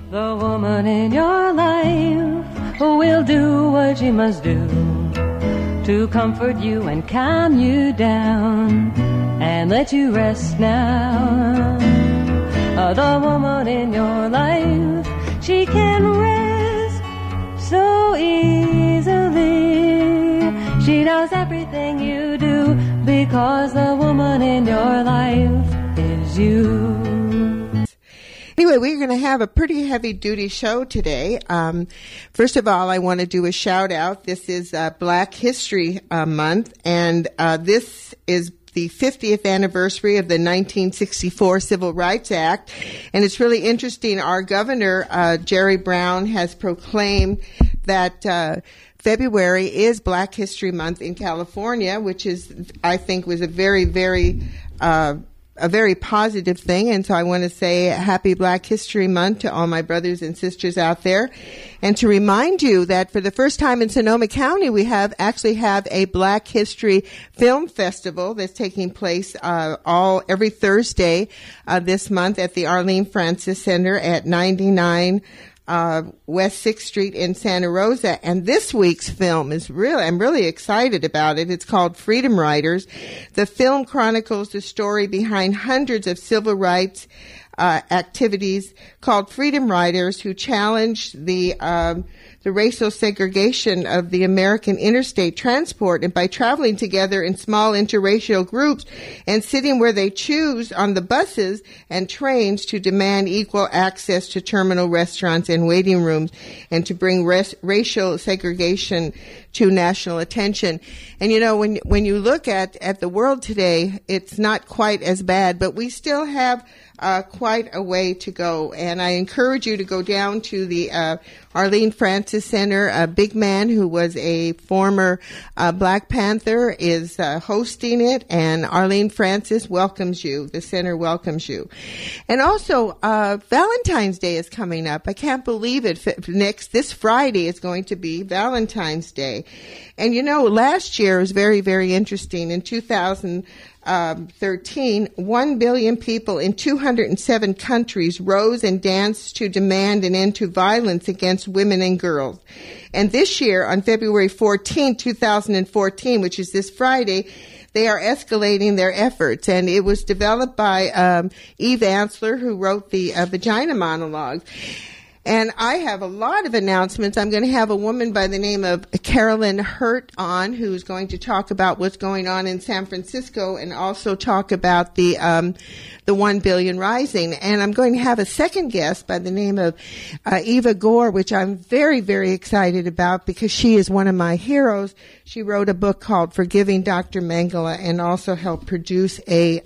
The woman in your life will do what she must do to comfort you and calm you down and let you rest now. The woman in your life, she can rest so easily. She knows everything you do because the woman in your life is you. Anyway, we're going to have a pretty heavy-duty show today. First of all, I want to do a shout-out. This is Black History Month, and this is the 50th anniversary of the 1964 Civil Rights Act. And it's really interesting. Our governor, Jerry Brown, has proclaimed that February is Black History Month in California, which is, I think, was a very, very positive thing. And so I want to say happy Black History Month to all my brothers and sisters out there. And to remind you that for the first time in Sonoma County, we actually have a Black History Film Festival that's taking place every Thursday this month at the Arlene Francis Center at 99 West 6th Street in Santa Rosa. And this week's film is I'm really excited about it. It's called Freedom Riders. The film chronicles the story behind hundreds of civil rights activities called Freedom Riders who challenged the racial segregation of the American interstate transport, and by traveling together in small interracial groups and sitting where they choose on the buses and trains to demand equal access to terminal restaurants and waiting rooms, and to bring racial segregation to national attention. And you know, when you look at the world today, it's not quite as bad, but we still have quite a way to go. And I encourage you to go down to the Arlene Francis Center. A big man who was a former Black Panther is hosting it, and Arlene Francis welcomes you. The center welcomes you. And also, Valentine's Day is coming up. I can't believe it. This Friday is going to be Valentine's Day. And you know, last year was very, very interesting. In 2013, 1 billion people in 207 countries rose and danced to demand an end to violence against women and girls. And this year, on February 14, 2014, which is this Friday, they are escalating their efforts. And it was developed by Eve Ensler, who wrote the Vagina Monologues. And I have a lot of announcements. I'm going to have a woman by the name of Carolyn Hurt on, who's going to talk about what's going on in San Francisco and also talk about the 1 Billion Rising. And I'm going to have a second guest by the name of Eva Gore, which I'm very, very excited about because she is one of my heroes. She wrote a book called Forgiving Dr. Mengele and also helped produce a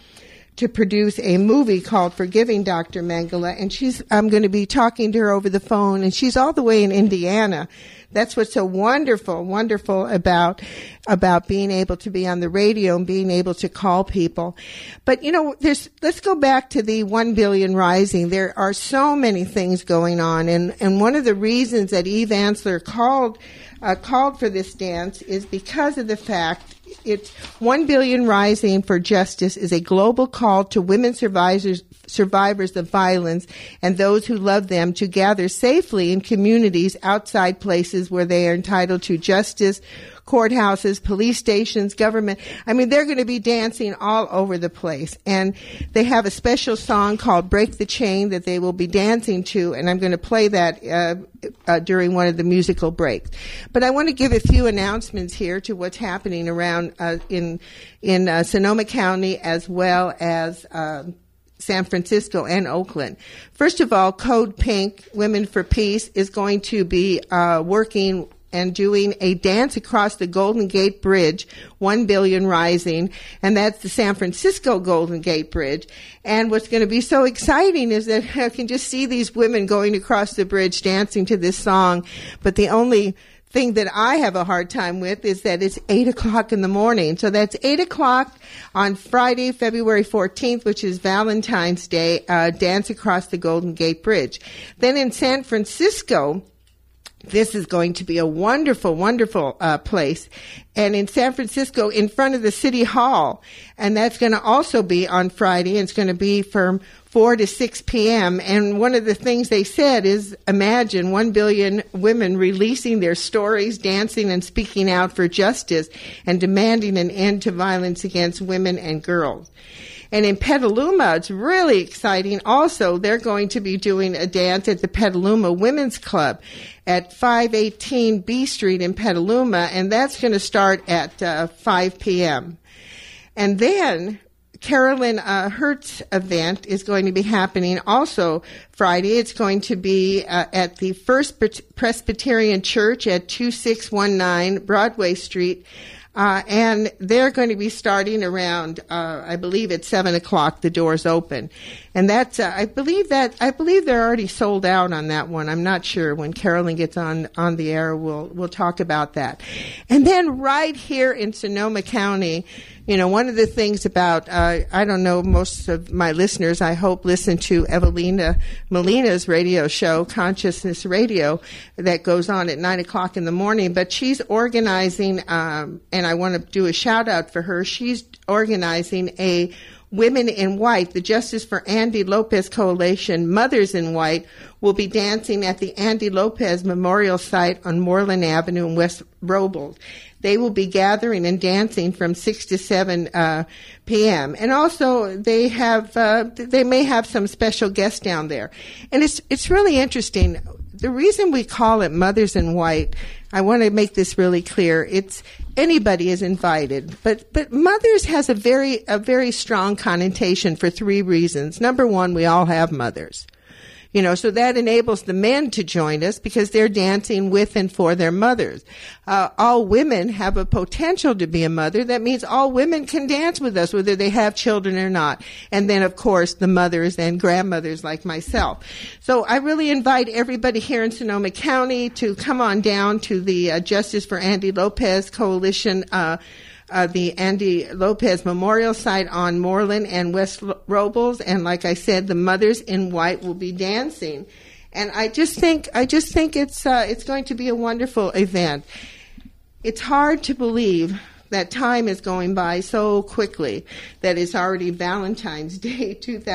movie called Forgiving Dr. Mengele, and I'm going to be talking to her over the phone, and she's all the way in Indiana. That's what's so wonderful about being able to be on the radio and being able to call people. But you know, let's go back to the 1 Billion Rising. There are so many things going on, and one of the reasons that Eve Ensler called for this dance is because of the fact it's 1 Billion Rising for Justice is a global call to women survivors of violence and those who love them to gather safely in communities outside places where they are entitled to justice, courthouses, police stations, government. I mean, they're going to be dancing all over the place. And they have a special song called Break the Chain that they will be dancing to, and I'm going to play that during one of the musical breaks. But I want to give a few announcements here to what's happening around in Sonoma County as well as San Francisco and Oakland. First of all, Code Pink, Women for Peace, is going to be working and doing a dance across the Golden Gate Bridge, 1 Billion Rising, and that's the San Francisco Golden Gate Bridge. And what's going to be so exciting is that I can just see these women going across the bridge dancing to this song, but the only thing that I have a hard time with is that it's 8 o'clock in the morning. So that's 8 o'clock on Friday, February 14th, which is Valentine's Day, dance across the Golden Gate Bridge. Then in San Francisco, This is going to be a wonderful, wonderful place. And in San Francisco, in front of the City Hall. And that's going to also be on Friday. It's going to be from 4 to 6 p.m. And one of the things they said is, imagine 1 billion women releasing their stories, dancing, and speaking out for justice and demanding an end to violence against women and girls. And in Petaluma, it's really exciting. Also, they're going to be doing a dance at the Petaluma Women's Club at 518 B Street in Petaluma, and that's going to start at 5 p.m. And then Carolyn Hertz event is going to be happening also Friday. It's going to be at the First Presbyterian Church at 2619 Broadway Street. And they're going to be starting around, I believe at 7 o'clock, the doors open. And that's, I believe they're already sold out on that one. I'm not sure. When Carolyn gets on the air, we'll talk about that. And then right here in Sonoma County, you know, one of the things about, I don't know, most of my listeners, I hope, listen to Evelina Molina's radio show, Consciousness Radio, that goes on at 9 o'clock in the morning. But she's organizing, and I want to do a shout out for her. She's organizing a Women in White, the Justice for Andy Lopez Coalition, Mothers in White, will be dancing at the Andy Lopez Memorial Site on Moreland Avenue in West Robles. They will be gathering and dancing from 6 to 7 p.m. And also they may have some special guests down there. And it's really interesting. The reason we call it Mothers in White, I want to make this really clear. It's anybody is invited, but mothers has a very strong connotation for 3 reasons. Number one, we all have mothers. You know, so that enables the men to join us because they're dancing with and for their mothers. All women have a potential to be a mother. That means all women can dance with us, whether they have children or not. And then, of course, the mothers and grandmothers like myself. So I really invite everybody here in Sonoma County to come on down to the Justice for Andy Lopez Coalition, the Andy Lopez Memorial Site on Moreland and West Robles, and like I said, the Mothers in White will be dancing, and I just think it's going to be a wonderful event. It's hard to believe that time is going by so quickly that it's already Valentine's Day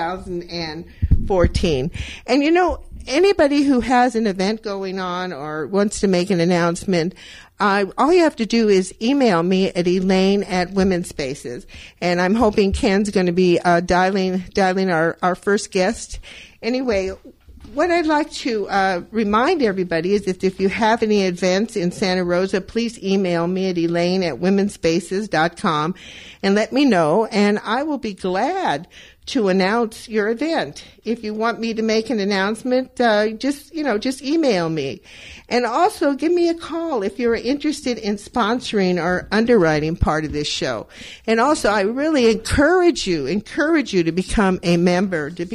2014, and you know, anybody who has an event going on or wants to make an announcement, all you have to do is email me at Elaine at Women's Spaces. And I'm hoping Ken's going to be dialing our first guest. Anyway, what I'd like to remind everybody is that if you have any events in Santa Rosa, please email me at Elaine at womenspaces.com and let me know. And I will be glad to announce your event. If you want me to make an announcement, just email me. And also give me a call if you're interested in sponsoring or underwriting part of this show. And also, I really encourage you to become a member of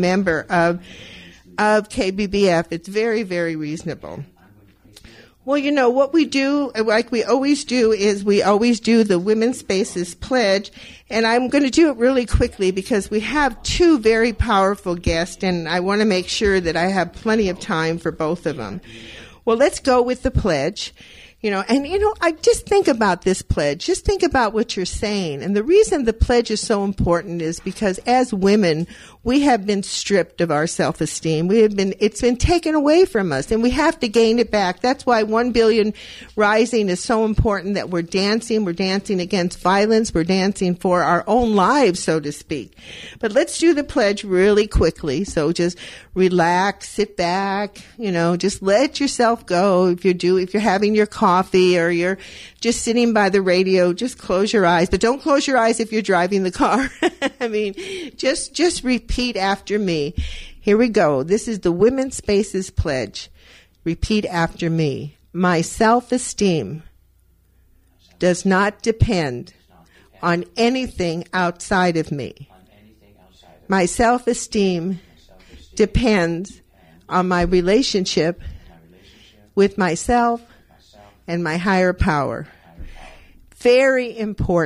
KBBF. It's very, very reasonable. Well, you know, what we do, like we always do, is we always do the Women's Spaces Pledge. And I'm going to do it really quickly because we have 2 very powerful guests, and I want to make sure that I have plenty of time for both of them. Well, let's go with the pledge. You know, and you know, I just think about this pledge. Just think about what you're saying. And the reason the pledge is so important is because as women, we have been stripped of our self-esteem. It's been taken away from us, and we have to gain it back. That's why 1 Billion Rising is so important, that we're dancing against violence. We're dancing for our own lives, so to speak. But let's do the pledge really quickly. So just relax, sit back, you know, just let yourself go. If you're having your coffee or you're just sitting by the radio, just close your eyes, but don't close your eyes if you're driving the car. I mean, just repeat after me. Here we go. This is the Women's Spaces Pledge. Repeat after me. My self-esteem does not depend on anything outside of me. My self-esteem depends on my relationship with myself and my higher power. Very important,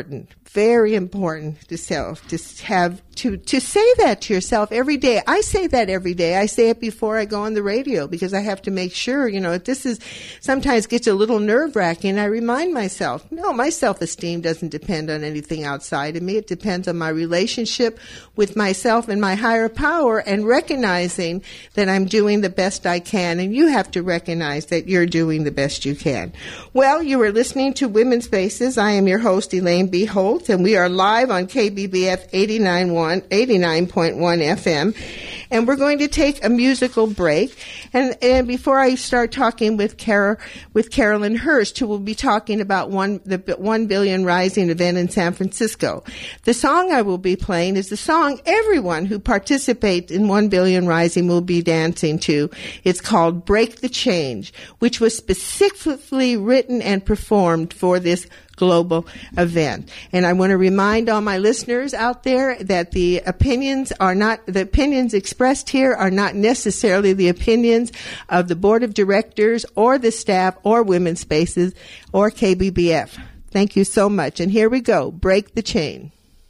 very important to self, to have to say that to yourself every day. I say that every day. I say it before I go on the radio because I have to make sure, if this is sometimes gets a little nerve-wracking, I remind myself, no, my self-esteem doesn't depend on anything outside of me. It depends on my relationship with myself and my higher power, and recognizing that I'm doing the best I can, and you have to recognize that you're doing the best you can. Well, you are listening to Women's Spaces. I am your host, Elaine B. Holt, and we are live on KBBF 89.1 FM, and we're going to take a musical break. And before I start talking with Carolyn Hurst, who will be talking about the 1 Billion Rising event in San Francisco, the song I will be playing is the song everyone who participates in 1 Billion Rising will be dancing to. It's called "Break the Change," which was specifically written and performed for this global event. And I want to remind all my listeners out there that the opinions expressed here are not necessarily the opinions of the board of directors or the staff or Women's Spaces or KBBF. Thank you so much. And here we go. Break the chain.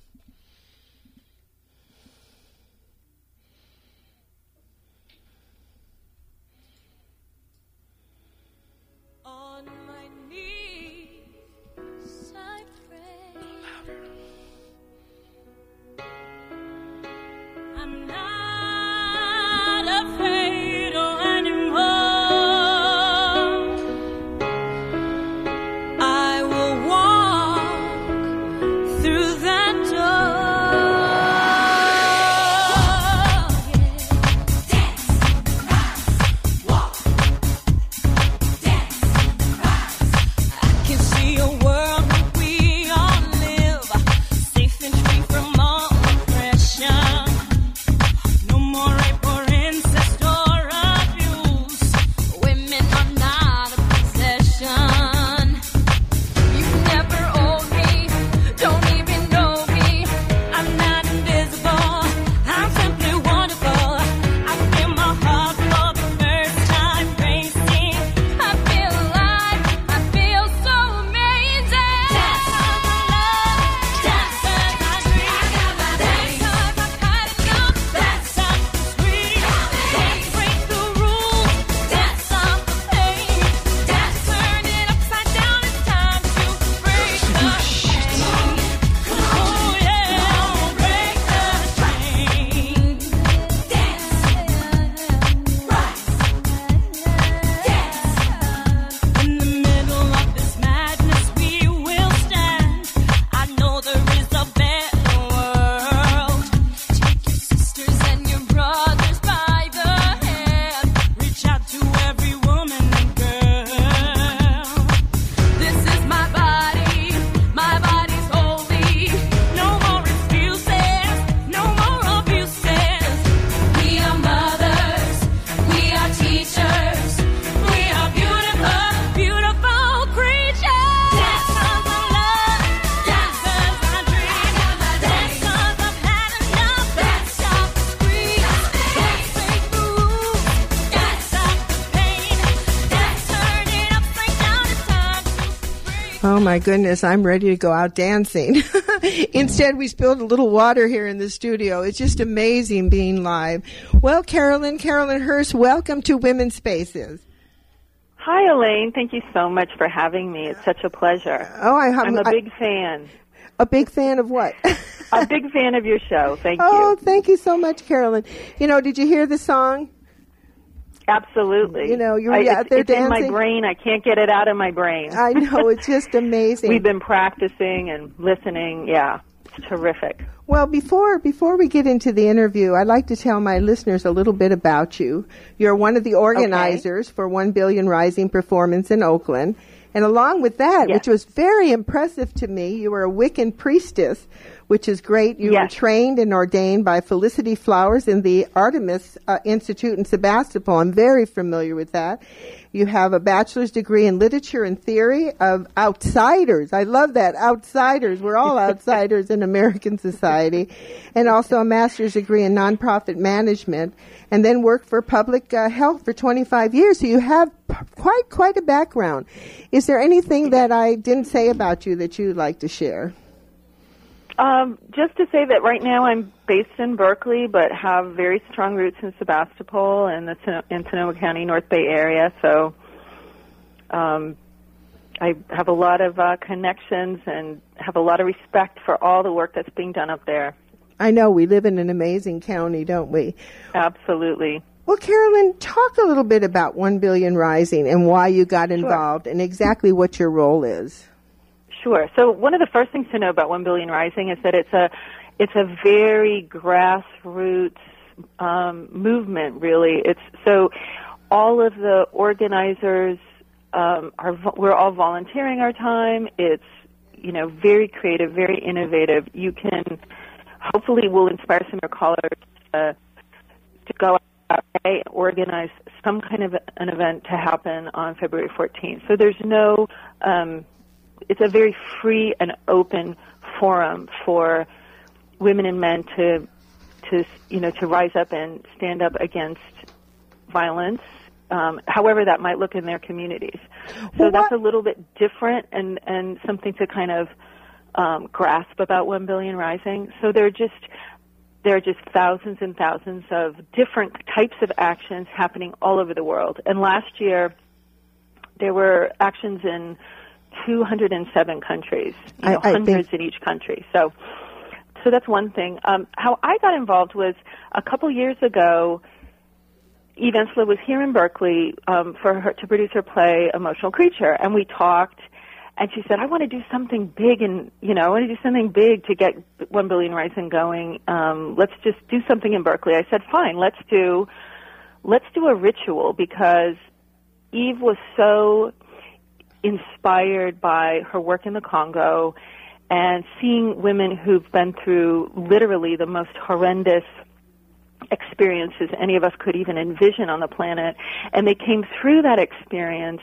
Oh, my goodness, I'm ready to go out dancing. Instead, we spilled a little water here in the studio. It's just amazing being live. Well, Carolyn Hurst, welcome to Women's Spaces. Hi, Elaine. Thank you so much for having me. It's such a pleasure. Oh, I'm a big fan. A big fan of what? A big fan of your show. Thank you. Oh, thank you so much, Carolyn. Did you hear the song? Absolutely. You're out there it's dancing. It's in my brain. I can't get it out of my brain. I know. It's just amazing. We've been practicing and listening. Yeah, it's terrific. Well, before we get into the interview, I'd like to tell my listeners a little bit about you. You're one of the organizers for 1 Billion Rising Performance in Oakland. And along with that, which was very impressive to me, you were a Wiccan priestess, which is great. You were trained and ordained by Felicity Flowers in the Artemis Institute in Sebastopol. I'm very familiar with that. You have a bachelor's degree in literature and theory of outsiders. I love that. Outsiders. We're all outsiders in American society. And also a master's degree in nonprofit management. And then worked for public health for 25 years. So you have quite a background. Is there anything that I didn't say about you that you'd like to share? Just to say that right now I'm based in Berkeley, but have very strong roots in Sebastopol and in Sonoma County, North Bay area. So I have a lot of connections and have a lot of respect for all the work that's being done up there. I know. We live in an amazing county, don't we? Absolutely. Well, Carolyn, talk a little bit about 1 Billion Rising and why you got involved and exactly what your role is. Sure. So one of the first things to know about 1 Billion Rising is that it's a very grassroots movement, really. So all of the organizers we're all volunteering our time. It's very creative, very innovative. You can hopefully will inspire some of your callers to go out and organize some kind of an event to happen on February 14th. So there's no it's a very free and open forum for women and men to rise up and stand up against violence, however that might look in their communities. So that's a little bit different and something to kind of grasp about 1 Billion Rising. So there are just thousands and thousands of different types of actions happening all over the world. And last year there were actions in 207 countries, hundreds in each country. So that's one thing. How I got involved was a couple years ago. Eve Ensler was here in Berkeley for her to produce her play Emotional Creature, and we talked. And she said, "I want to do something big, and I want to do something big to get 1 Billion Rising going. Let's just do something in Berkeley." I said, "Fine, let's do a ritual," because Eve was so inspired by her work in the Congo and seeing women who've been through literally the most horrendous experiences any of us could even envision on the planet, and they came through that experience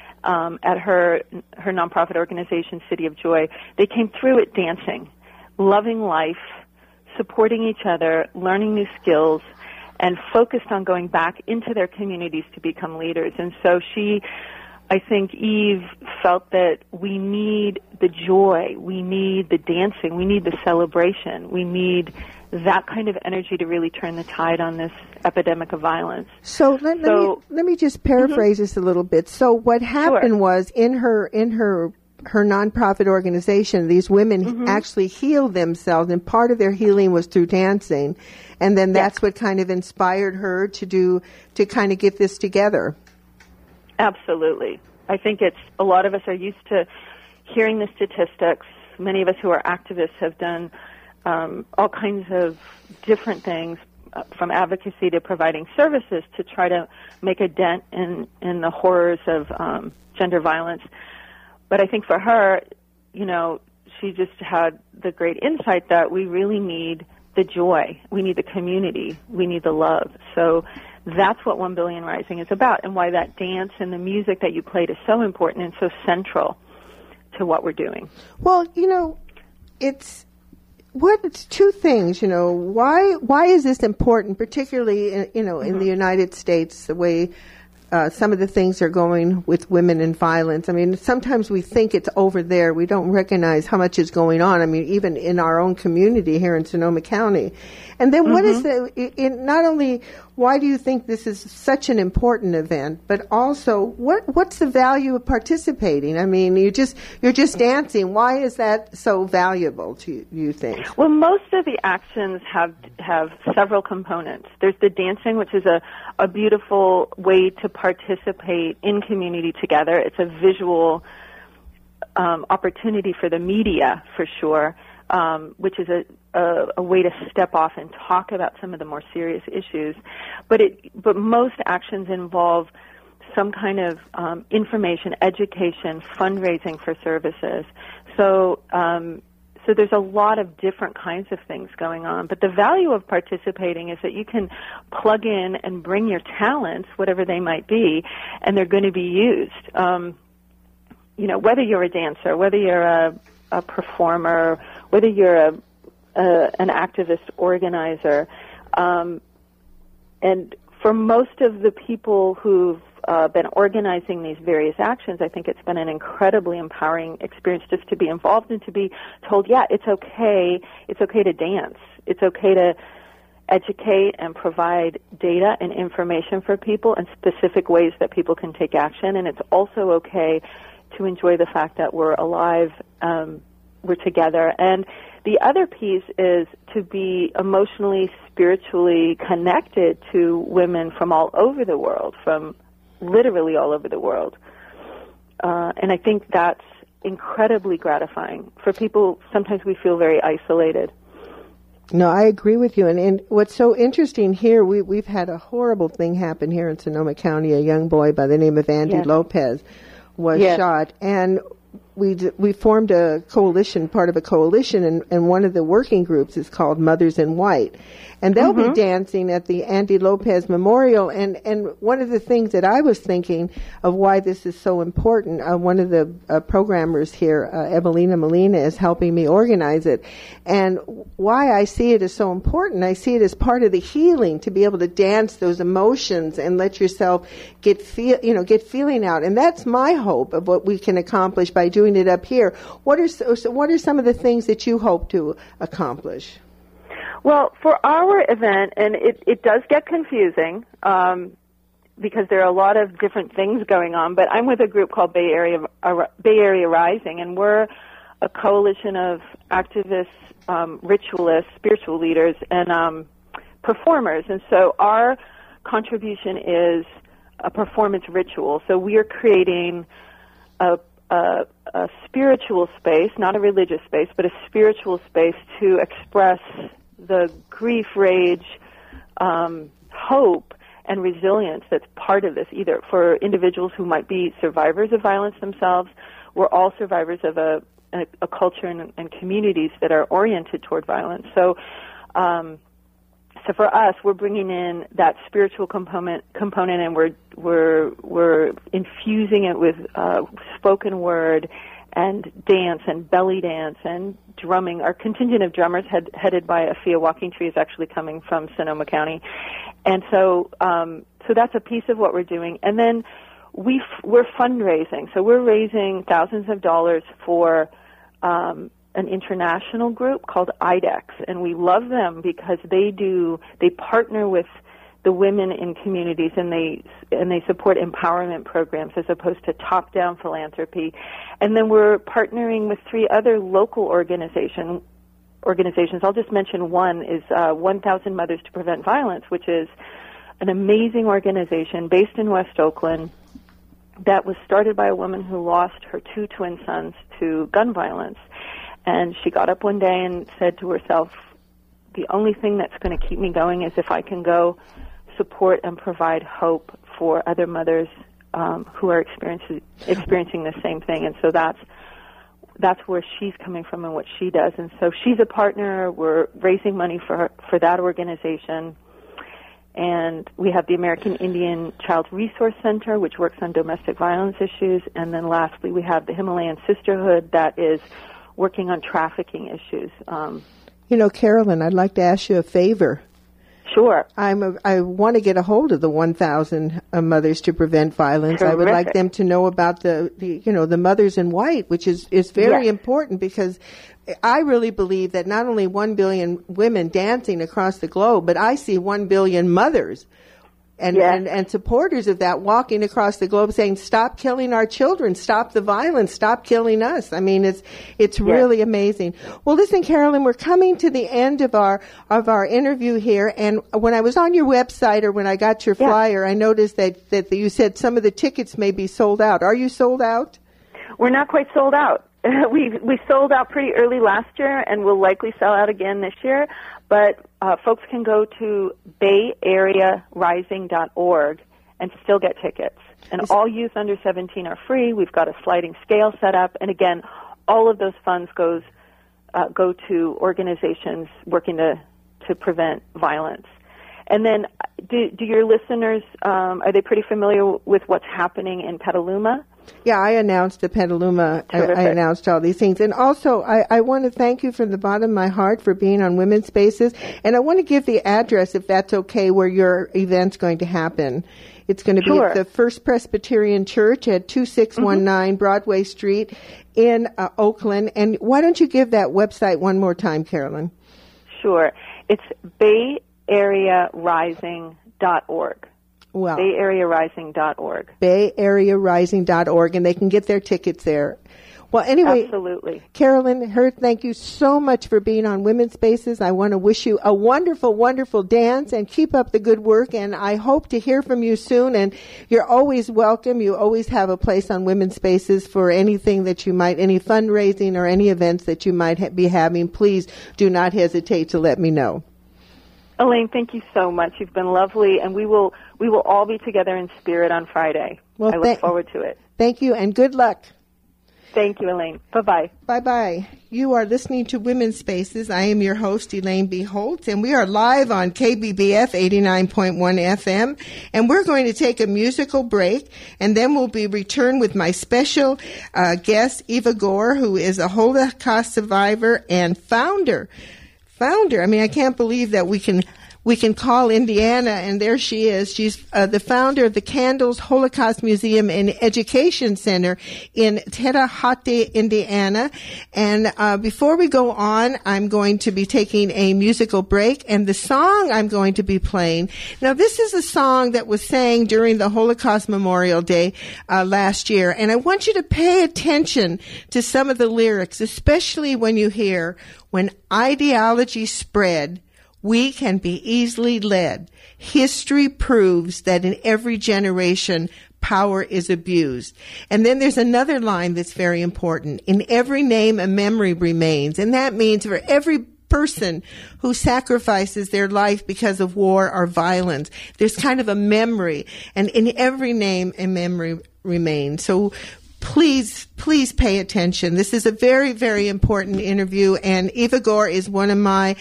at her nonprofit organization, City of Joy. They came through it dancing, loving life, supporting each other, learning new skills, and focused on going back into their communities to become leaders. And so I think Eve felt that we need the joy, we need the dancing, we need the celebration, we need that kind of energy to really turn the tide on this epidemic of violence. So let me just paraphrase this a little bit. So what happened was in her nonprofit organization, these women actually healed themselves, and part of their healing was through dancing, and then that's what kind of inspired her to kind of get this together. Absolutely. I think a lot of us are used to hearing the statistics. Many of us who are activists have done all kinds of different things, from advocacy to providing services to try to make a dent in the horrors of gender violence. But I think for her, she just had the great insight that we really need the joy, we need the community, we need the love. So that's what 1 Billion Rising is about, and why that dance and the music that you played is so important and so central to what we're doing. Well, it's two things. Why is this important, particularly in the United States, the way some of the things are going with women and violence? I mean, sometimes we think it's over there. We don't recognize how much is going on. I mean, even in our own community here in Sonoma County. And then what is not only why do you think this is such an important event, but also what's the value of participating? I mean, you're just dancing. Why is that so valuable to you think? Well, most of the actions have several components. There's the dancing, which is a beautiful way to participate in community together. It's a visual opportunity for the media, for sure, which is a way to step off and talk about some of the more serious issues. But most actions involve some kind of information, education, fundraising for services. So there's a lot of different kinds of things going on. But the value of participating is that you can plug in and bring your talents, whatever they might be, and they're going to be used. Whether you're a dancer, whether you're a performer, whether you're an activist organizer, and for most of the people who've been organizing these various actions, I think it's been an incredibly empowering experience just to be involved and to be told, yeah, it's okay to dance. It's okay to educate and provide data and information for people and specific ways that people can take action. And it's also okay to enjoy the fact that we're alive, we're together. And the other piece is to be emotionally, spiritually connected to women from all over the world, from literally all over the world. And I think that's incredibly gratifying. For people, sometimes we feel very isolated. No, I agree with you. And what's so interesting here, we've had a horrible thing happen here in Sonoma County. A young boy by the name of Andy Lopez was shot. And we formed a coalition, part of a coalition, and one of the working groups is called Mothers in White. And they'll be dancing at the Andy Lopez Memorial. And one of the things that I was thinking of why this is so important, one of the programmers here, Evelina Molina, is helping me organize it. And why I see it as so important, I see it as part of the healing, to be able to dance those emotions and let yourself get feeling out. And that's my hope of what we can accomplish by doing it up here. What are some of the things that you hope to accomplish? Well, for our event, and it does get confusing because there are a lot of different things going on, but I'm with a group called Bay Area Rising, and we're a coalition of activists, ritualists, spiritual leaders, and performers. And so our contribution is a performance ritual. So we are creating a spiritual space, not a religious space, but a spiritual space to express the grief, rage, hope, and resilience that's part of this, either for individuals who might be survivors of violence themselves. We're all survivors of a culture and communities that are oriented toward violence. So for us, we're bringing in that spiritual component, and we're infusing it with spoken word and dance and belly dance and drumming. Our contingent of drummers headed by Afia Walking Tree is actually coming from Sonoma County. And so that's a piece of what we're doing. And then we're fundraising. So we're raising thousands of dollars for an international group called IDEX. And we love them because they partner with the women in communities, and they support empowerment programs as opposed to top-down philanthropy. And then we're partnering with 3 other local organizations. I'll just mention one is 1,000 Mothers to Prevent Violence, which is an amazing organization based in West Oakland that was started by a woman who lost her 2 twin sons to gun violence. And she got up one day and said to herself, the only thing that's going to keep me going is if I can go support and provide hope for other mothers who are experiencing the same thing. And so that's where she's coming from and what she does. And so she's a partner. We're raising money for that organization. And we have the American Indian Child Resource Center, which works on domestic violence issues. And then lastly, we have the Himalayan Sisterhood that is working on trafficking issues. Carolyn, I'd like to ask you a favor. Sure. I want to get a hold of the 1,000 Mothers to Prevent Violence. Terrific. I would like them to know about the Mothers in White, which is very important, because I really believe that not only 1 billion women dancing across the globe, but I see 1 billion mothers and supporters of that walking across the globe saying, stop killing our children, stop the violence, stop killing us. I mean, it's really amazing. Well, listen, Carolyn, we're coming to the end of our interview here, and when I was on your website, or when I got your flyer, I noticed that you said some of the tickets may be sold out. Are you sold out? We're not quite sold out. We sold out pretty early last year, and we'll likely sell out again this year. But folks can go to bayarearising.org and still get tickets. And all youth under 17 are free. We've got a sliding scale set up. And again, all of those funds go to organizations working to prevent violence. And then do your listeners, are they pretty familiar with what's happening in Petaluma? Yeah, I announced the Petaluma. I announced all these things. And also, I want to thank you from the bottom of my heart for being on Women's Spaces. And I want to give the address, if that's okay, where your event's going to happen. It's going to be at the First Presbyterian Church at 2619 Broadway Street in Oakland. And why don't you give that website one more time, Carolyn? Sure. It's BayAreaRising.org. Well, BayAreaRising.org. BayAreaRising.org, and they can get their tickets there. Well, anyway, absolutely. Carolyn Hurd, thank you so much for being on Women's Spaces. I want to wish you a wonderful, wonderful dance, and keep up the good work, and I hope to hear from you soon, and you're always welcome. You always have a place on Women's Spaces for anything that you might, any fundraising or any events that you might be having. Please do not hesitate to let me know. Elaine, thank you so much. You've been lovely, and we will all be together in spirit on Friday. Well, I look forward to it. Thank you, and good luck. Thank you, Elaine. Bye-bye. Bye-bye. You are listening to Women's Spaces. I am your host, Elaine B. Holtz, and we are live on KBBF 89.1 FM, and we're going to take a musical break, and then we'll be returned with my special guest, Eva Gore, who is a Holocaust survivor and founder. I mean, I can't believe that we can call Indiana, and there she is. She's the founder of the Candles Holocaust Museum and Education Center in Terre Haute, Indiana. And before we go on, I'm going to be taking a musical break, and the song I'm going to be playing. Now, this is a song that was sang during the Holocaust Memorial Day last year, and I want you to pay attention to some of the lyrics, especially when you hear, "When ideology spread, we can be easily led. History proves that in every generation, power is abused." And then there's another line that's very important. "In every name, a memory remains." And that means for every person who sacrifices their life because of war or violence, there's kind of a memory. And in every name, a memory remains. So please pay attention. This is a very, very important interview, and Eva Gore is one of my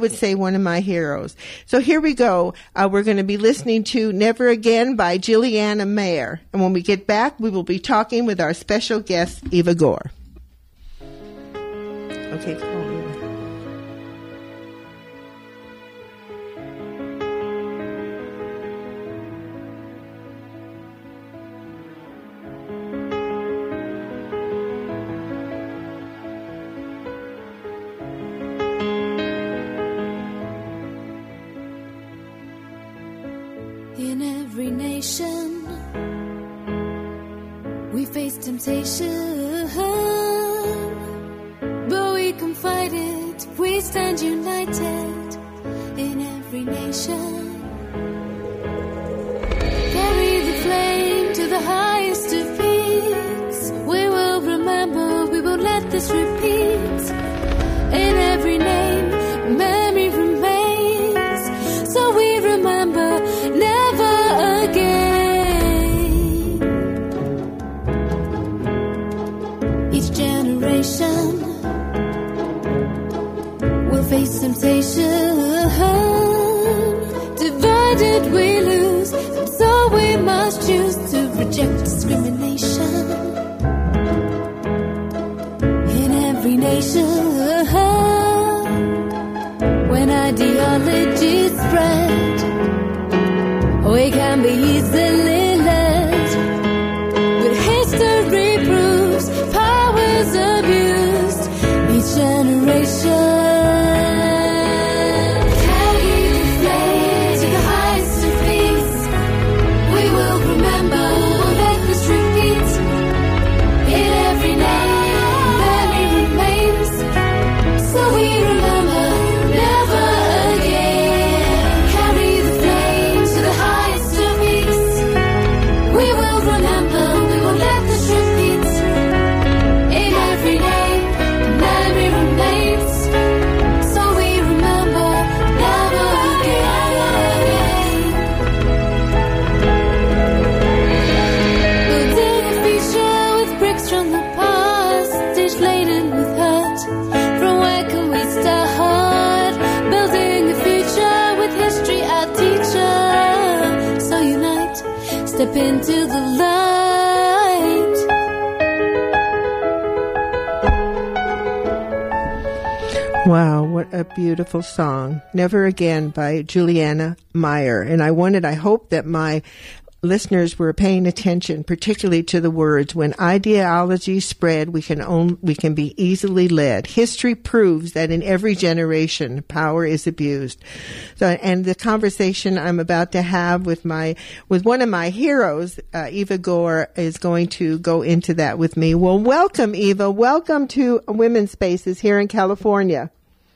heroes. So here we go. We're going to be listening to Never Again by Juliana Mayer. And when we get back, we will be talking with our special guest, Eva Gore. Okay, come on, Eva. In every nation, we face temptation, but we can fight it if we stand united. In every nation, carry the flame to the highest of peaks. We will remember, we won't let this repeat. In every name, memory remains, so we remember never again. Each generation will face temptation. Divided we lose, and so we must choose to reject discrimination. In every nation, when ideology spread, we can be easily led, but history proves power's abused. Each generation carry the flame to the highest of peaks. We will remember, we'll let this repeat. In every name, memory remains, so we remember never again. Carry the flame to the highest of peaks. We will remember, we won't let this repeat. In every name, memory remains, so we remember never again. Building a future with bricks from the past, ditch laden with hurt. From where can we start? Building a future with history, our teacher. So unite, step into the light. Wow, what a beautiful song. Never Again by Juliana Meyer. And I hope that my listeners were paying attention, particularly to the words, when ideologies spread, we can be easily led. History proves that in every generation, power is abused. So, and the conversation I'm about to have with one of my heroes, Eva Gore, is going to go into that with me. Well, welcome, Eva. Welcome to Women's Spaces here in California.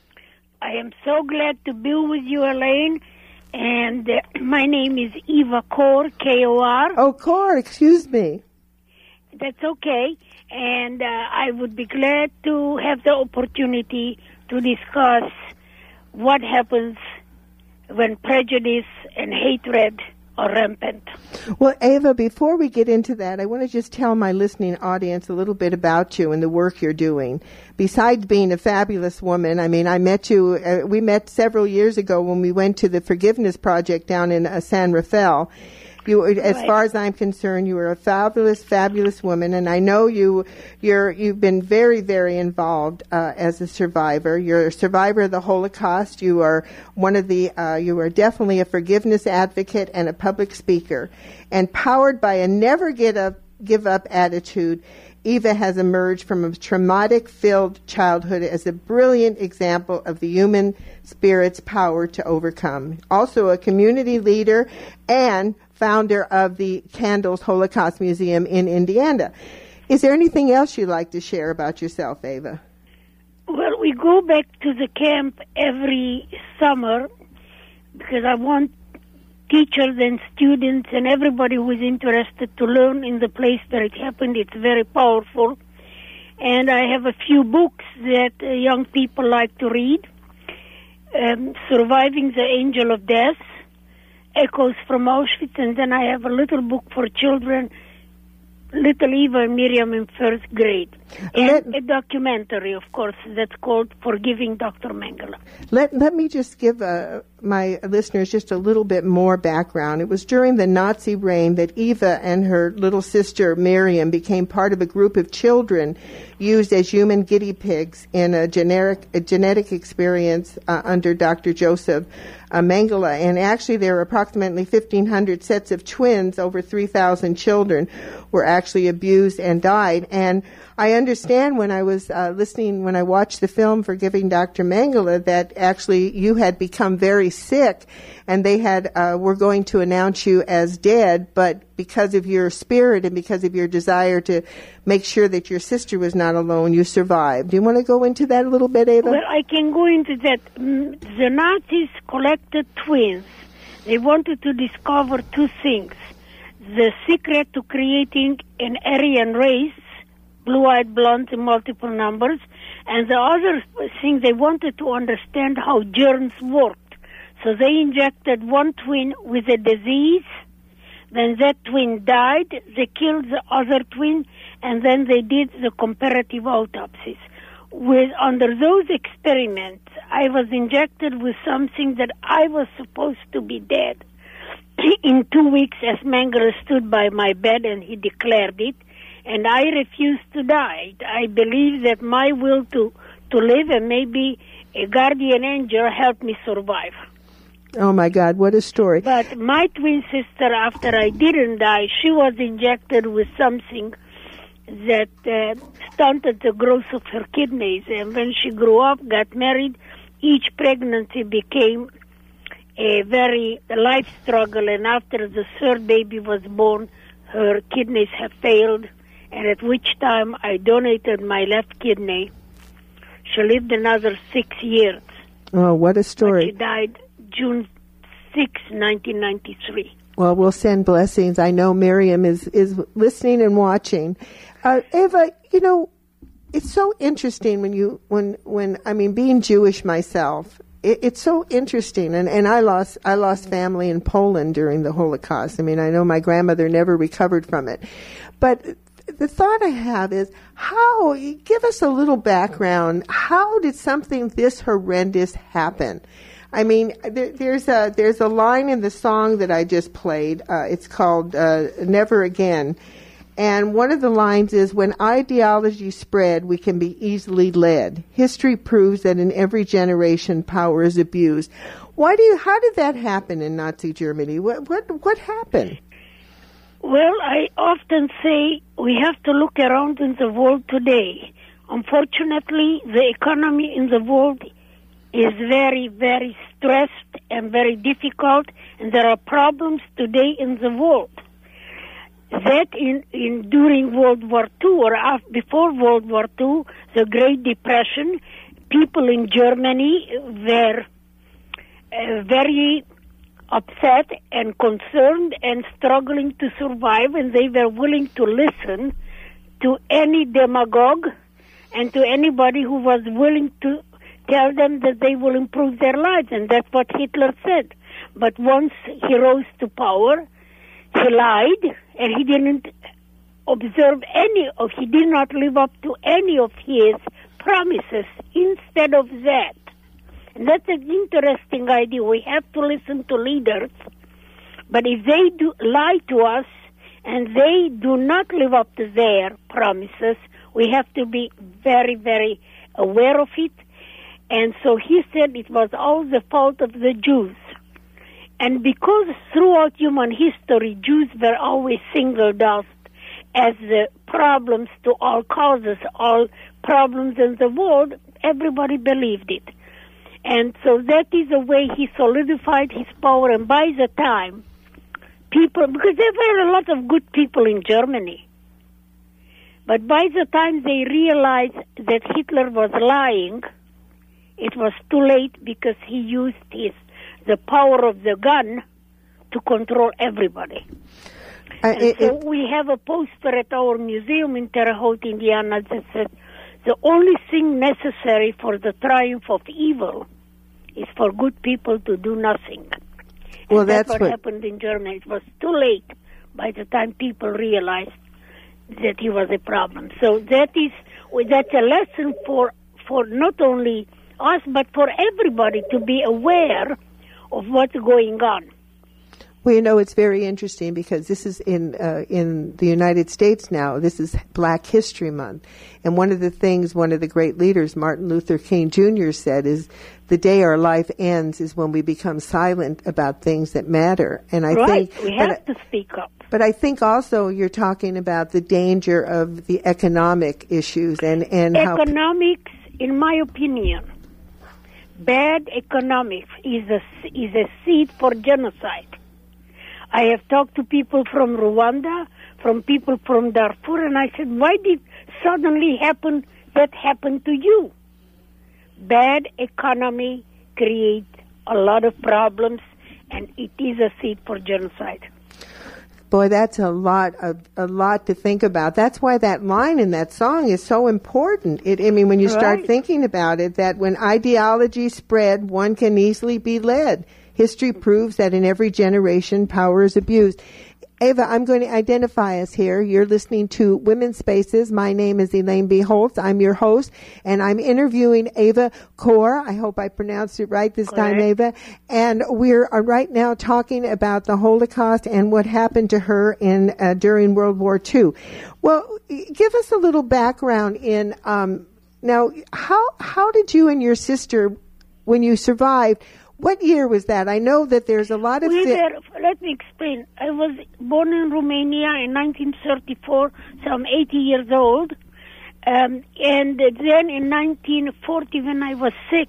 I am so glad to be with you, Elaine. And my name is Eva Kor, K-O-R. Oh, Kor, excuse me. That's okay. And I would be glad to have the opportunity to discuss what happens when prejudice and hatred are rampant. Well, Eva, before we get into that, I want to just tell my listening audience a little bit about you and the work you're doing. Besides being a fabulous woman, I mean, I met you, we met several years ago when we went to the Forgiveness Project down in San Rafael. As far as I'm concerned, you are a fabulous, fabulous woman, and I know you've been very, very involved as a survivor. You're a survivor of the Holocaust. You are you are definitely a forgiveness advocate and a public speaker. And powered by a never give up attitude, Eva has emerged from a traumatic-filled childhood as a brilliant example of the human spirit's power to overcome. Also a community leader and founder of the Candles Holocaust Museum in Indiana. Is there anything else you'd like to share about yourself, Eva? Well, we go back to the camp every summer because I want teachers and students and everybody who is interested to learn in the place where it happened. It's very powerful. And I have a few books that young people like to read. Surviving the Angel of Death, Echoes from Auschwitz, and then I have a little book for children, Little Eva and Miriam in first grade. And a documentary, of course, that's called Forgiving Dr. Mengele. Let me just give my listeners just a little bit more background. It was during the Nazi reign that Eva and her little sister Miriam became part of a group of children used as human guinea pigs in a genetic experience under Dr. Joseph Mengele. And actually there were approximately 1,500 sets of twins. Over 3,000 children were actually abused and died. And I understand when I was when I watched the film Forgiving Dr. Mengele, that actually you had become very sick and they were going to announce you as dead, but because of your spirit and because of your desire to make sure that your sister was not alone, you survived. Do you want to go into that a little bit, Eva? Well, I can go into that. The Nazis collected twins. They wanted to discover two things. The secret to creating an Aryan race, blue-eyed blondes in multiple numbers, and the other thing, they wanted to understand how germs worked. So they injected one twin with a disease, then that twin died, they killed the other twin, and then they did the comparative autopsies. Under those experiments, I was injected with something that I was supposed to be dead. In 2 weeks, as Mengele stood by my bed and he declared it, and I refused to die. I believe that my will to live and maybe a guardian angel helped me survive. Oh, my God, what a story. But my twin sister, after I didn't die, she was injected with something that stunted the growth of her kidneys. And when she grew up, got married, each pregnancy became a very life struggle. And after the third baby was born, her kidneys have failed. And at which time I donated my left kidney. She lived another 6 years. Oh, what a story. But she died June 6, 1993. Well, we'll send blessings. I know Miriam is listening and watching. Eva, it's so interesting when being Jewish myself, it's so interesting. And I lost family in Poland during the Holocaust. I mean, I know my grandmother never recovered from it. But the thought I have is, give us a little background. How did something this horrendous happen? I mean, there's a line in the song that I just played. It's called Never Again. And one of the lines is, when ideology spread, we can be easily led. History proves that in every generation, power is abused. How did that happen in Nazi Germany? What happened? Well, I often say we have to look around in the world today. Unfortunately, the economy in the world is very, very stressed and very difficult, and there are problems today in the world. That during World War II or before World War II, the Great Depression, people in Germany were very upset and concerned and struggling to survive, and they were willing to listen to any demagogue and to anybody who was willing to tell them that they will improve their lives, and that's what Hitler said. But once he rose to power, he lied, and he didn't he did not live up to any of his promises. Instead of that, and that's an interesting idea. We have to listen to leaders, but if they do lie to us and they do not live up to their promises, we have to be very, very aware of it. And so he said it was all the fault of the Jews. And because throughout human history, Jews were always singled out as the problems to all causes, all problems in the world, everybody believed it. And so that is the way he solidified his power. And by the time people, because there were a lot of good people in Germany, but by the time they realized that Hitler was lying, it was too late, because he used the power of the gun to control everybody. So we have a poster at our museum in Terre Haute, Indiana, that says, the only thing necessary for the triumph of evil is for good people to do nothing. Well, and that's what happened in Germany. It was too late by the time people realized that he was a problem. So that's a lesson for not only us, but for everybody to be aware of what's going on. Well, it's very interesting, because this is in the United States now. This is Black History Month. And one of the great leaders, Martin Luther King Jr., said is, the day our life ends is when we become silent about things that matter. And I think we have to speak up. But I think also you're talking about the danger of the economic issues and economics, in my opinion, bad economics is a seed for genocide. I have talked to people from Rwanda, from people from Darfur, and I said, why did suddenly that happen to you? Bad economy creates a lot of problems, and it is a seed for genocide. Boy, that's a lot to think about. That's why that line in that song is so important. When you start thinking about it, that when ideology spread, one can easily be led. History proves that in every generation, power is abused. Ava, I'm going to identify us here. You're listening to Women's Spaces. My name is Elaine B. Holtz. I'm your host, and I'm interviewing Ava Kor. I hope I pronounced it right this time, Ava. And we're right now talking about the Holocaust and what happened to her during World War II. Well, give us a little background in now. How did you and your sister, when you survived, what year was that? I know that there's a lot of... Let me explain. I was born in Romania in 1934, so I'm 80 years old. And then in 1940, when I was 6,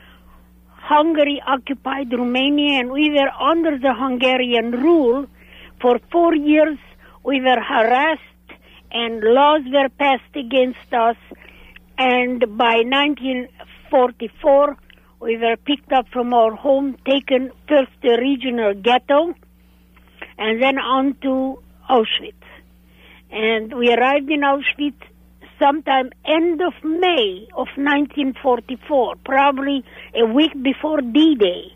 Hungary occupied Romania, and we were under the Hungarian rule. For 4 years, we were harassed, and laws were passed against us. And by 1944... we were picked up from our home, taken first to a regional ghetto, and then on to Auschwitz. And we arrived in Auschwitz sometime end of May of 1944, probably a week before D-Day.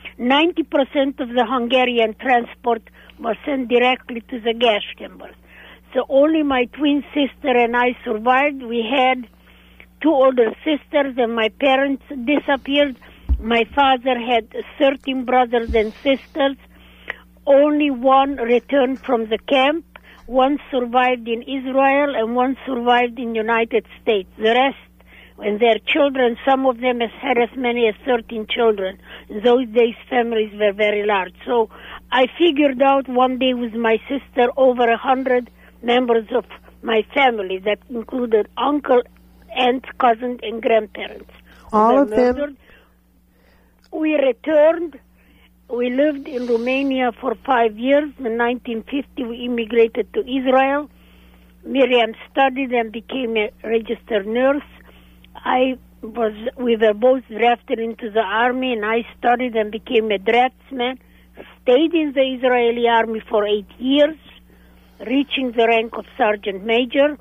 90% of the Hungarian transport was sent directly to the gas chambers. So only my twin sister and I survived. We had 2 older sisters, and my parents disappeared. My father had 13 brothers and sisters. Only one returned from the camp. One survived in Israel and one survived in United States. The rest, and their children, some of them has had as many as 13 children. In those days, families were very large. So I figured out one day with my sister over 100 members of my family that included uncle, aunt, cousin, and grandparents. All of them? Murdered. We returned. We lived in Romania for 5 years. In 1950, we immigrated to Israel. Miriam studied and became a registered nurse. We were both drafted into the army, and I studied and became a draftsman. Stayed in the Israeli army for 8 years, reaching the rank of sergeant major.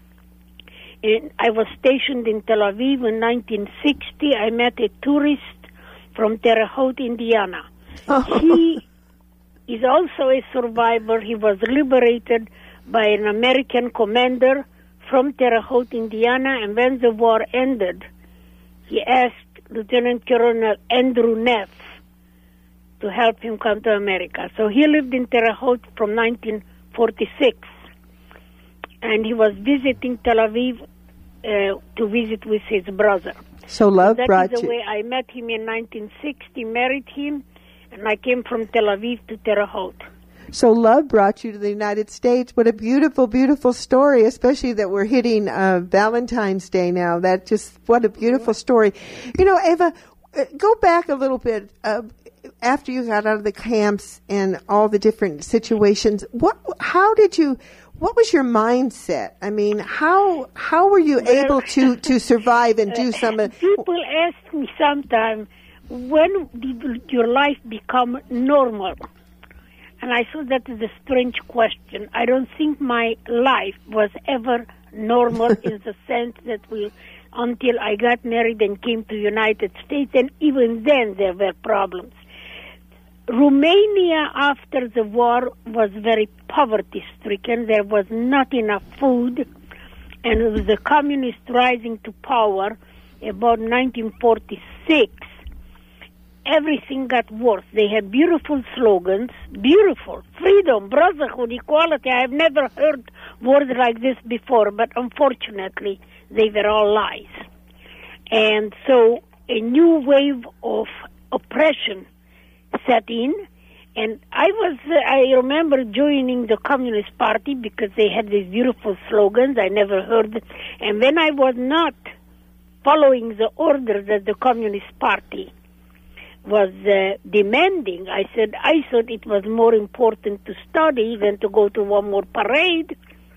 And I was stationed in Tel Aviv in 1960. I met a tourist from Terre Haute, Indiana. He is also a survivor. He was liberated by an American commander from Terre Haute, Indiana, and when the war ended, he asked Lieutenant Colonel Andrew Neff to help him come to America. So he lived in Terre Haute from 1946, and he was visiting Tel Aviv to visit with his brother. So love brought you. That is the way I met him in 1960, married him, and I came from Tel Aviv to Terre Haute. So love brought you to the United States. What a beautiful, beautiful story, especially that we're hitting Valentine's Day now. What a beautiful story. You know, Eva, go back a little bit. After you got out of the camps and all the different situations, what was your mindset? I mean, how were you able to survive and do some of... People ask me sometimes, when did your life become normal? And I thought that is a strange question. I don't think my life was ever normal in the sense that until I got married and came to the United States, and even then there were problems. Romania, after the war, was very poverty-stricken. There was not enough food, and with the communists rising to power about 1946, everything got worse. They had beautiful slogans, beautiful, freedom, brotherhood, equality. I have never heard words like this before, but unfortunately, they were all lies. And so a new wave of oppression set in, and I remember joining the Communist Party because they had these beautiful slogans. I never heard, and when I was not following the orders that the Communist Party was demanding, I thought it was more important to study than to go to one more parade.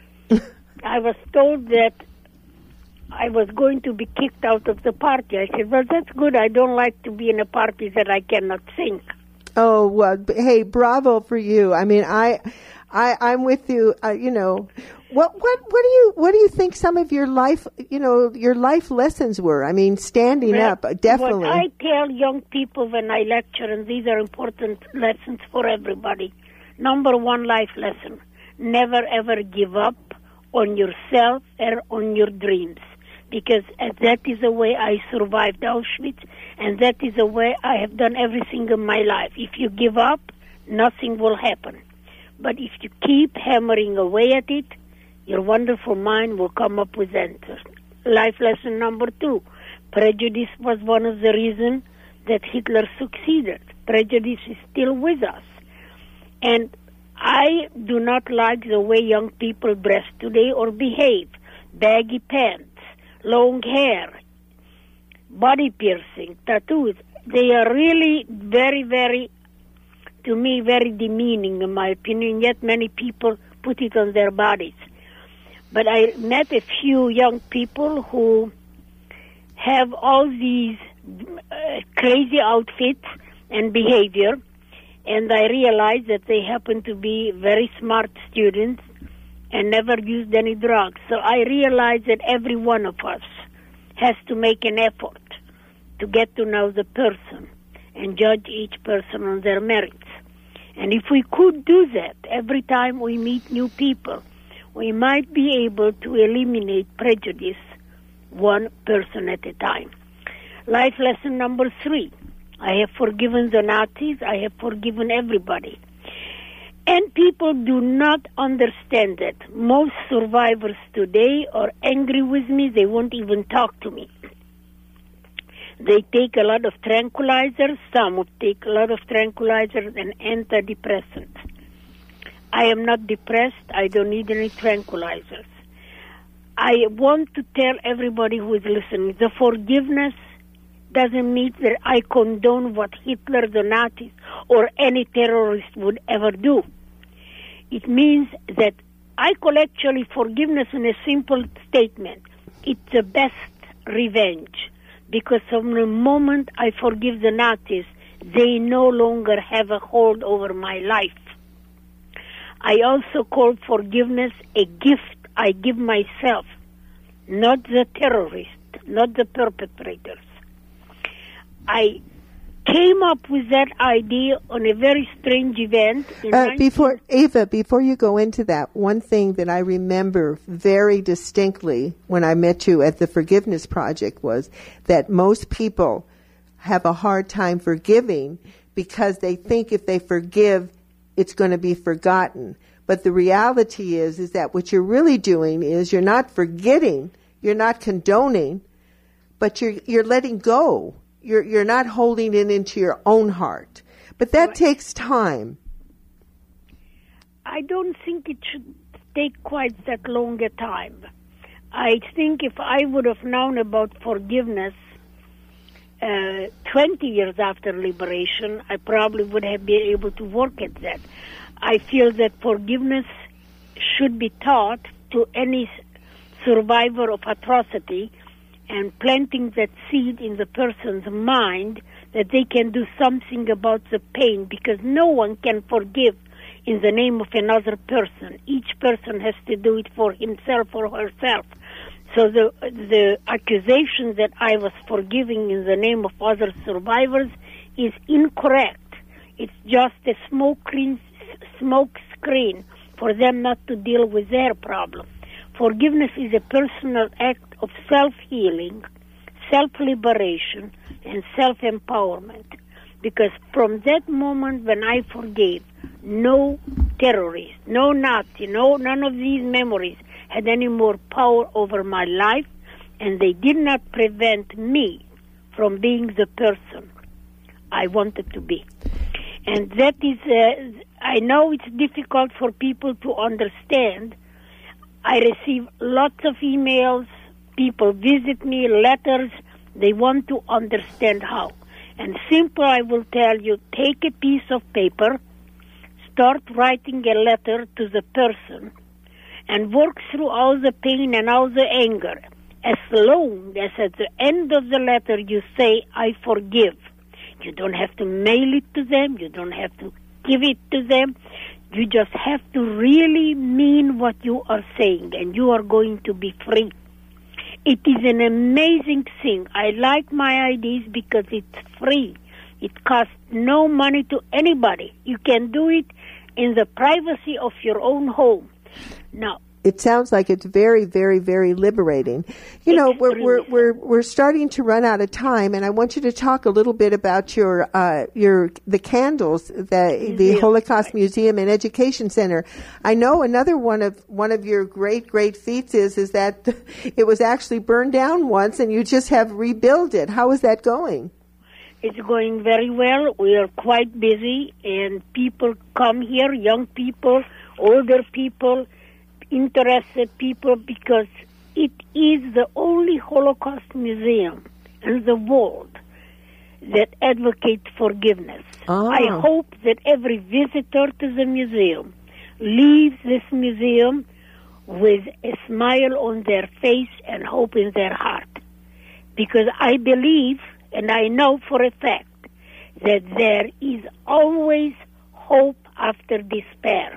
I was told that I was going to be kicked out of the party. I said, well, that's good. I don't like to be in a party that I cannot think. Oh, well, hey, bravo for you. I mean, I'm with you. You know, what do you think some of your life, your life lessons were? I mean, standing up, definitely. What I tell young people when I lecture, and these are important lessons for everybody. Number one life lesson: never ever give up on yourself or on your dreams, because that is the way I survived Auschwitz, and that is the way I have done everything in my life. If you give up, nothing will happen. But if you keep hammering away at it, your wonderful mind will come up with answers. Life lesson number 2, prejudice was one of the reasons that Hitler succeeded. Prejudice is still with us. And I do not like the way young people dress today or behave. Baggy pants, long hair, body piercing, tattoos. They are really very, very, to me, very demeaning in my opinion, yet many people put it on their bodies. But I met a few young people who have all these crazy outfits and behavior, and I realized that they happen to be very smart students and never used any drugs. So I realized that every one of us has to make an effort to get to know the person and judge each person on their merits. And if we could do that every time we meet new people, we might be able to eliminate prejudice one person at a time. Life lesson number 3. I have forgiven the Nazis. I have forgiven everybody. And people do not understand it. Most survivors today are angry with me. They won't even talk to me. They take a lot of tranquilizers. Some would take a lot of tranquilizers and antidepressants. I am not depressed. I don't need any tranquilizers. I want to tell everybody who is listening, the forgiveness doesn't mean that I condone what Hitler, the Nazis, or any terrorist would ever do. It means that I call actually forgiveness in a simple statement. It's the best revenge. Because from the moment I forgive the Nazis, they no longer have a hold over my life. I also call forgiveness a gift I give myself, not the terrorists, not the perpetrators. I came up with that idea on a very strange event. Before you go into that, one thing that I remember very distinctly when I met you at the Forgiveness Project was that most people have a hard time forgiving because they think if they forgive, it's going to be forgotten. But the reality is that what you're really doing is you're not forgetting, you're not condoning, but you're letting go. You're not holding it into your own heart. But that takes time. I don't think it should take quite that long a time. I think if I would have known about forgiveness 20 years after liberation, I probably would have been able to work at that. I feel that forgiveness should be taught to any survivor of atrocity, and planting that seed in the person's mind that they can do something about the pain, because no one can forgive in the name of another person. Each person has to do it for himself or herself. So the accusation that I was forgiving in the name of other survivors is incorrect. It's just a smoke screen for them not to deal with their problem. Forgiveness is a personal act of self-healing, self-liberation, and self-empowerment. Because from that moment when I forgave, no terrorist, no Nazi, none of these memories had any more power over my life, and they did not prevent me from being the person I wanted to be. And that is, I know it's difficult for people to understand. I receive lots of emails, people visit me, letters, they want to understand how. And simple, I will tell you, take a piece of paper, start writing a letter to the person, and work through all the pain and all the anger. As long as at the end of the letter you say, I forgive. You don't have to mail it to them, you don't have to give it to them. You just have to really mean what you are saying, and you are going to be free. It is an amazing thing. I like my ideas because it's free. It costs no money to anybody. You can do it in the privacy of your own home. Now, it sounds like it's very, very, very liberating. You know, we're starting to run out of time, and I want you to talk a little bit about the candles, the Holocaust Museum and Education Center. I know another one of your great feats is that it was actually burned down once, and you just have rebuilt it. How is that going? It's going very well. We are quite busy, and people come here, young people, older people, interested people, because it is the only Holocaust museum in the world that advocates forgiveness. I hope that every visitor to the museum leaves this museum with a smile on their face and hope in their heart. Because I believe, and I know for a fact, that there is always hope after despair.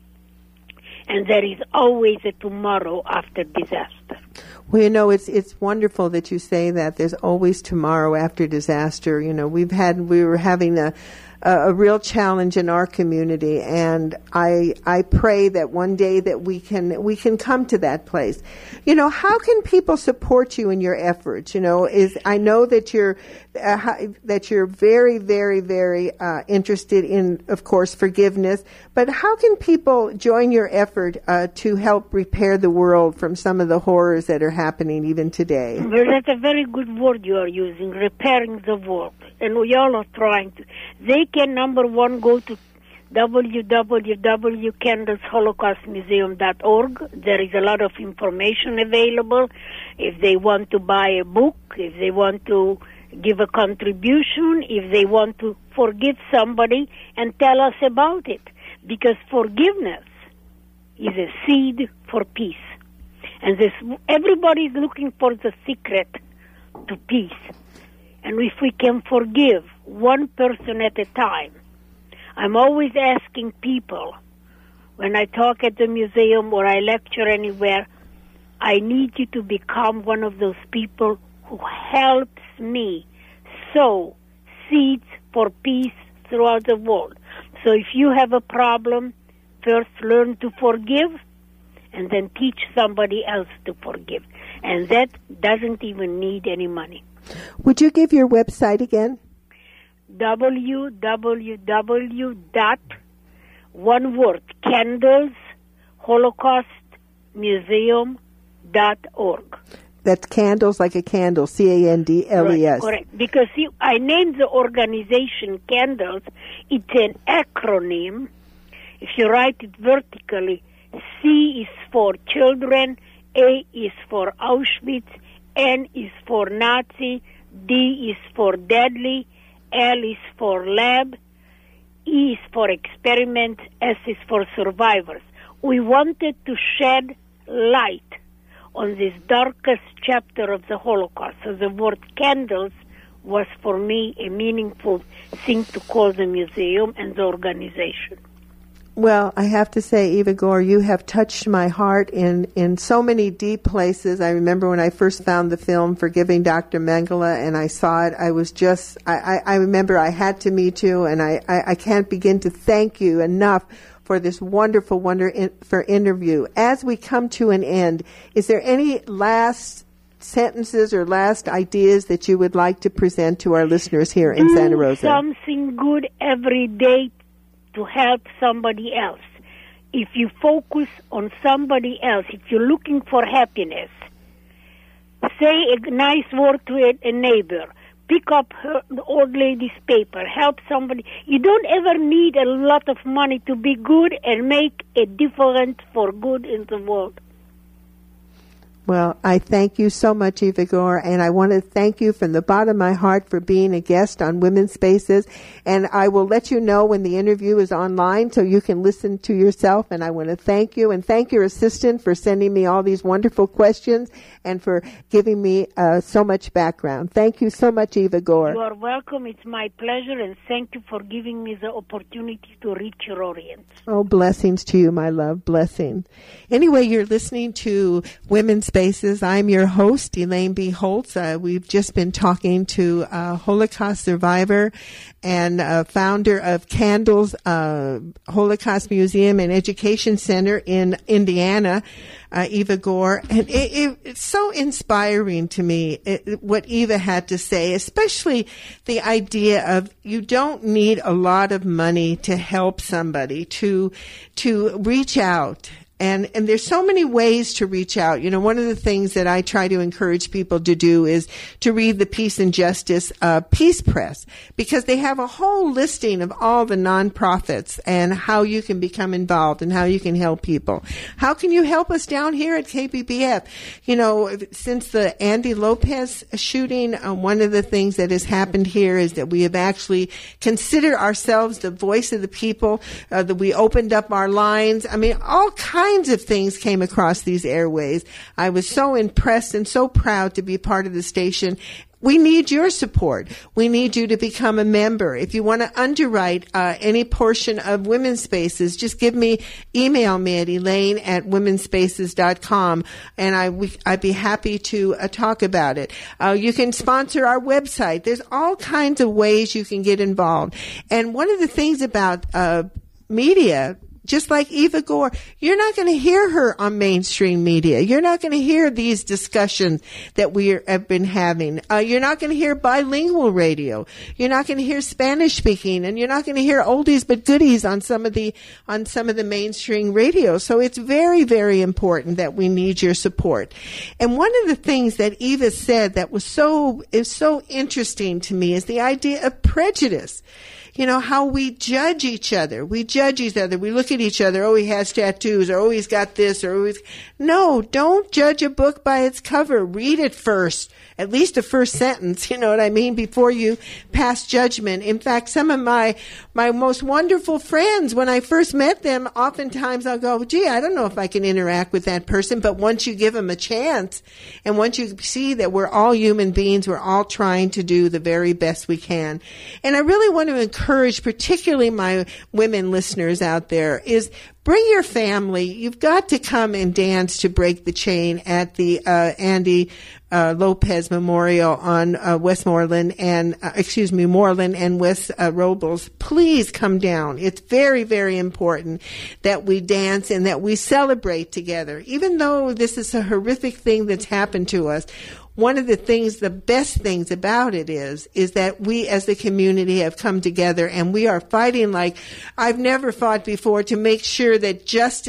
And there is always a tomorrow after disaster. Well, you know, it's wonderful that you say that. There's always tomorrow after disaster. You know, we were having a real challenge in our community. And I pray that one day that we can come to that place. You know, how can people support you in your efforts? You know, I know that you're very, very, very interested in, of course, forgiveness. But how can people join your effort to help repair the world from some of the horrors that are happening even today? Well, that's a very good word you are using, repairing the world. And we all are trying to. They can, number one, go to www.candlesholocaustmuseum.org. There is a lot of information available. If they want to buy a book, if they want to give a contribution, if they want to forgive somebody and tell us about it. Because forgiveness is a seed for peace. And everybody is looking for the secret to peace. And if we can forgive one person at a time, I'm always asking people, when I talk at the museum or I lecture anywhere, I need you to become one of those people who helps me sow seeds for peace throughout the world. So if you have a problem, first learn to forgive, and then teach somebody else to forgive. And that doesn't even need any money. Would you give your website again? candlesholocaustmuseum.org. That's candles like a candle, Candles. Right, correct. Because I named the organization Candles. It's an acronym. If you write it vertically, C is for children, A is for Auschwitz, N is for Nazi, D is for deadly, L is for lab, E is for experiment, S is for survivors. We wanted to shed light on this darkest chapter of the Holocaust. So the word candles was for me a meaningful thing to call the museum and the organization. Well, I have to say, Eva Gore, you have touched my heart in so many deep places. I remember when I first found the film Forgiving Dr. Mengele and I saw it, I was just, I remember I had to meet you, and I can't begin to thank you enough for this wonderful interview. As we come to an end, is there any last sentences or last ideas that you would like to present to our listeners here in Santa Rosa? Do something good every day to help somebody else. If you focus on somebody else, if you're looking for happiness, say a nice word to a neighbor, pick up the old lady's paper, help somebody. You don't ever need a lot of money to be good and make a difference for good in the world. Well, I thank you so much, Eva Gore, and I want to thank you from the bottom of my heart for being a guest on Women's Spaces. And I will let you know when the interview is online so you can listen to yourself. And I want to thank you and thank your assistant for sending me all these wonderful questions and for giving me so much background. Thank you so much, Eva Gore. You are welcome. It's my pleasure, and thank you for giving me the opportunity to reach your audience. Oh, blessings to you, my love. Blessing. Anyway, you're listening to Women's Spaces. I'm your host, Elaine B. Holtz. We've just been talking to a Holocaust survivor and founder of Candles Holocaust Museum and Education Center in Indiana, Eva Gore. And it's so inspiring to me what Eva had to say, especially the idea of you don't need a lot of money to help somebody, to reach out. And there's so many ways to reach out. You know, one of the things that I try to encourage people to do is to read the Peace and Justice Peace Press, because they have a whole listing of all the nonprofits and how you can become involved and how you can help people. How can you help us down here at KBBF? You know, since the Andy Lopez shooting, one of the things that has happened here is that we have actually considered ourselves the voice of the people, that we opened up our lines. I mean, all kinds of things came across these airways. I was so impressed and so proud to be part of the station we need your support. We need you to become a member. If you want to underwrite any portion of Women's Spaces, just email me at elaine@womenspaces.com, and I'd be happy to talk about it. You can sponsor our website. There's all kinds of ways you can get involved. And one of the things about media, just like Eva Gore, you're not going to hear her on mainstream media. You're not going to hear these discussions that we have been having. You're not going to hear bilingual radio. You're not going to hear Spanish speaking, and you're not going to hear oldies but goodies on some of the mainstream radio. So it's very, very important that we need your support. And one of the things that Eva said that is so interesting to me is the idea of prejudice. You know, how we judge each other. We judge each other. We look at each other. Oh, he has tattoos, or oh, he's got this, or oh, no, don't judge a book by its cover. Read it first. At least the first sentence, you know what I mean, before you pass judgment. In fact, some of my most wonderful friends, when I first met them, oftentimes I'll go, gee, I don't know if I can interact with that person. But once you give them a chance, and once you see that we're all human beings, we're all trying to do the very best we can. And I really want to encourage, particularly my women listeners out there, is bring your family. You've got to come and dance to break the chain at the Andy Lopez Memorial on Moreland and West Robles. Please come down. It's very, very important that we dance and that we celebrate together. Even though this is a horrific thing that's happened to us, one of the things, the best things about it is that we as the community have come together and we are fighting like I've never fought before to make sure that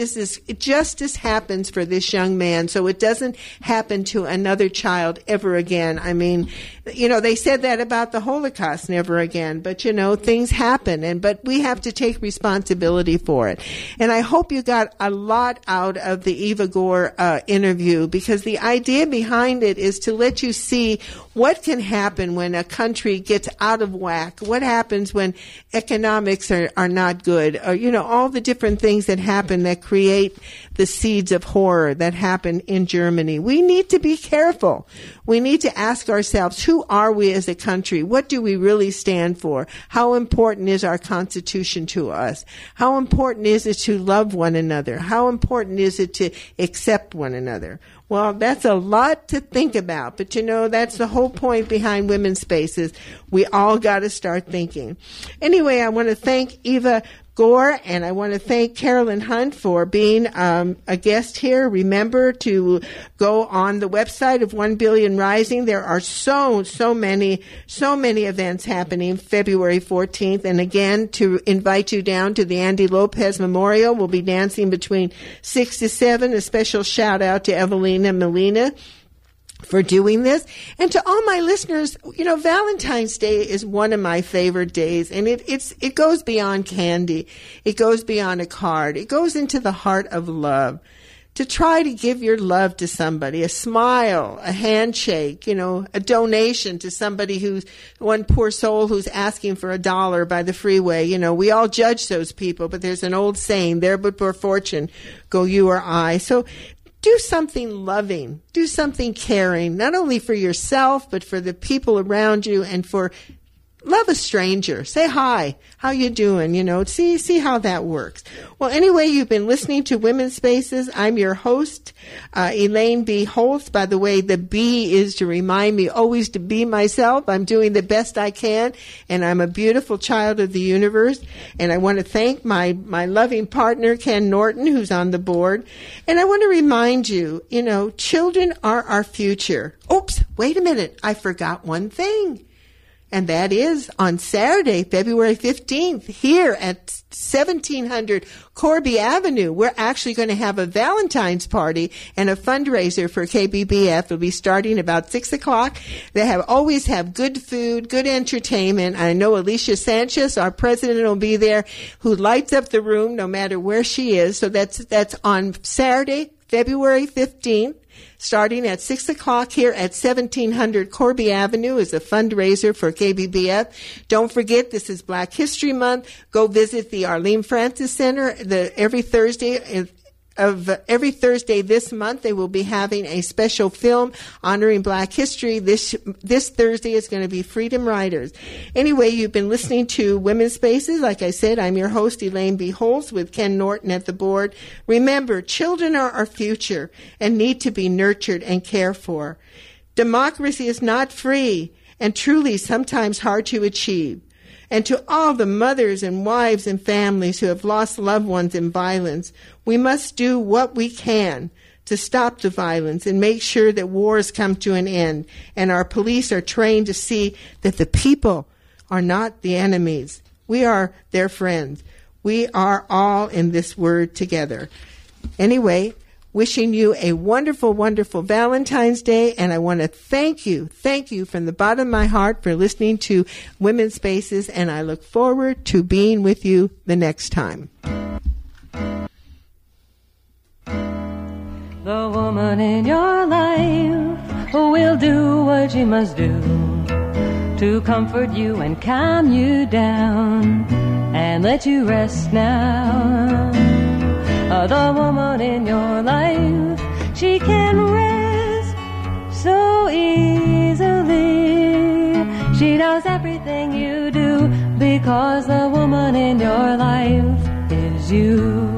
justice happens for this young man so it doesn't happen to another child ever again. I mean, you know, they said that about the Holocaust, never again, but you know, things happen but we have to take responsibility for it. And I hope you got a lot out of the Eva Gore interview, because the idea behind it is to let you see what can happen when a country gets out of whack, what happens when economics are not good, or, you know, all the different things that happen that create the seeds of horror that happen in Germany. We need to be careful. We need to ask ourselves, who are we as a country? What do we really stand for? How important is our Constitution to us? How important is it to love one another? How important is it to accept one another? Well, that's a lot to think about, but you know, that's the whole point behind Women's Spaces. We all got to start thinking. Anyway, I want to thank Eva Gore, and I want to thank Carolyn Hunt for being a guest here. Remember to go on the website of 1 Billion Rising. There are so many events happening February 14th. And again, to invite you down to the Andy Lopez Memorial. We'll be dancing between 6 to 7. A special shout out to Evelina Molina for doing this. And to all my listeners, you know, Valentine's Day is one of my favorite days, and it goes beyond candy. It goes beyond a card. It goes into the heart of love. To try to give your love to somebody, a smile, a handshake, you know, a donation to somebody who's one poor soul who's asking for $1 by the freeway. You know, we all judge those people, but there's an old saying, there but for fortune go you or I. So do something loving, do something caring, not only for yourself, but for the people around you, and for love a stranger. Say hi. How you doing? You know, see how that works. Well, anyway, you've been listening to Women's Spaces. I'm your host, Elaine B. Holtz. By the way, the B is to remind me always to be myself. I'm doing the best I can, and I'm a beautiful child of the universe. And I want to thank my loving partner, Ken Norton, who's on the board. And I want to remind you, you know, children are our future. Oops, wait a minute. I forgot one thing. And that is on Saturday, February 15th, here at 1700 Corby Avenue. We're actually going to have a Valentine's party and a fundraiser for KBBF. It'll be starting about 6 o'clock. They always have good food, good entertainment. I know Alicia Sanchez, our president, will be there, who lights up the room no matter where she is. So that's on Saturday, February 15th. Starting at 6 o'clock here at 1700 Corby Avenue is a fundraiser for KBBF. Don't forget, this is Black History Month. Go visit the Arlene Francis Center every Thursday every Thursday this month, they will be having a special film honoring Black history. This Thursday is going to be Freedom Riders. Anyway, you've been listening to Women's Spaces. Like I said, I'm your host, Elaine B. Holtz, with Ken Norton at the board. Remember, children are our future and need to be nurtured and cared for. Democracy is not free and truly sometimes hard to achieve. And to all the mothers and wives and families who have lost loved ones in violence, we must do what we can to stop the violence and make sure that wars come to an end. And our police are trained to see that the people are not the enemies. We are their friends. We are all in this word together. Anyway, wishing you a wonderful, wonderful Valentine's Day, and I want to thank you from the bottom of my heart for listening to Women's Spaces, and I look forward to being with you the next time. The woman in your life will do what she must do to comfort you and calm you down and let you rest now. The woman in your life, she can rest so easily. She knows everything you do because the woman in your life is you.